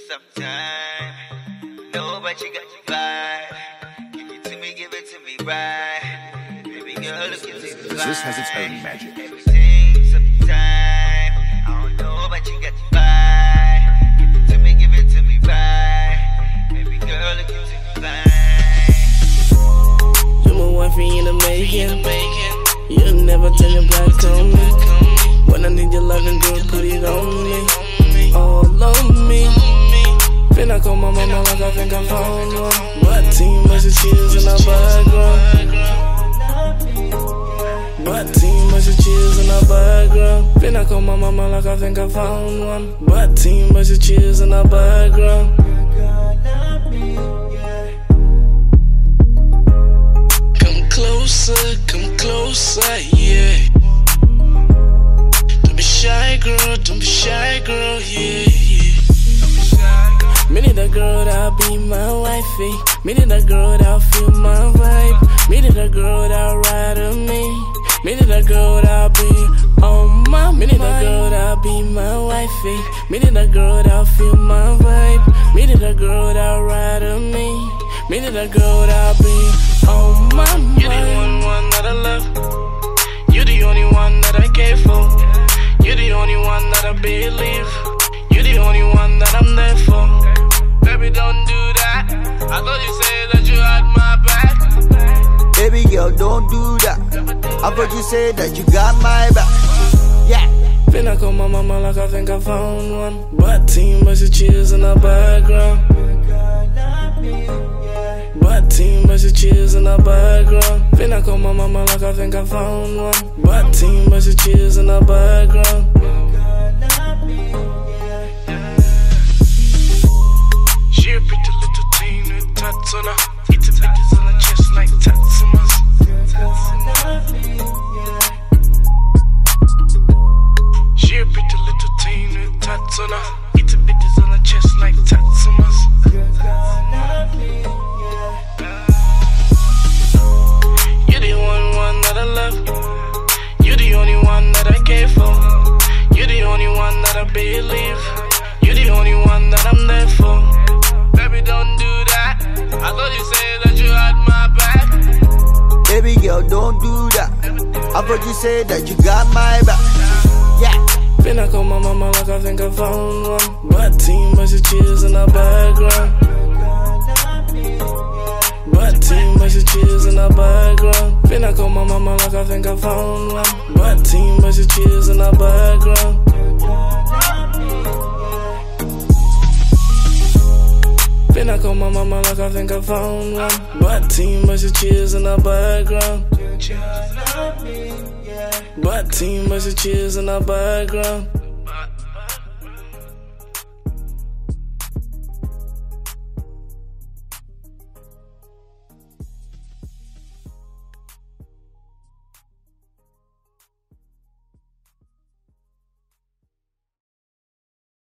sometime. Know but you got your vibe. Give it to me right. Baby girl, look at this vibe. This has its own magic. Everything sometime. I don't know but you got your vibe. Give it to me right. Baby girl, look at this vibe. You my wifey in the making. You'll never turn your back on me. When I need your loving, girl, put it on me. All on me. Finna call my mama like I think I found one. But team bunch of cheers in our background. But team bunch of cheers in our background. Finna call my mama like I think I found one. But team bunch of cheers in our background. Come closer, yeah. Don't be shy, girl, yeah. Me need a girl that'll be my wifey. Me need a girl that'll feel my vibe. Me need a girl that'll ride with me. Me need a girl that'll be on my mind. Me need a girl that'll be my wifey. Me need a girl that'll feel my vibe. Me need a girl that'll ride with me. Me need a girl that'll be on my mind. You're the only one that I love. You're the only one that I care for. You're the only one that I believe. You're the only one that I'm there for. Baby, don't do that. I thought you said that you had my back. Baby girl, don't do that. I thought you said that you got my back. Yeah. Finna call my mama like I think I found one. But team bunch of cheers in our background. But team bunch of cheers in our background. Finna call my mama like I think I found one. But team bunch of cheers in our background. She a pretty little thing with tats on her. It's a bitches on her chest like Tatsumas. She a pretty little thing with tats on her. It's a bitches on her chest like Tatsumas. You're the only one that I love. You're the only one that I care for. You're the only one that I believe. You're the only one that I'm there for. Baby, don't do that. I thought you said that you had my back. Baby girl, don't do that. I thought you said that you got my back. Yeah. Finna call my mama like I think I found one. But team bunch of cheers in our background. But team bunch of cheers in our background. Finna call my mama like I think I found one. But team bunch of cheers in our background. Finna call my mama like I think I found one. But team bunch of cheers in our background. But team bunch of cheers in our background.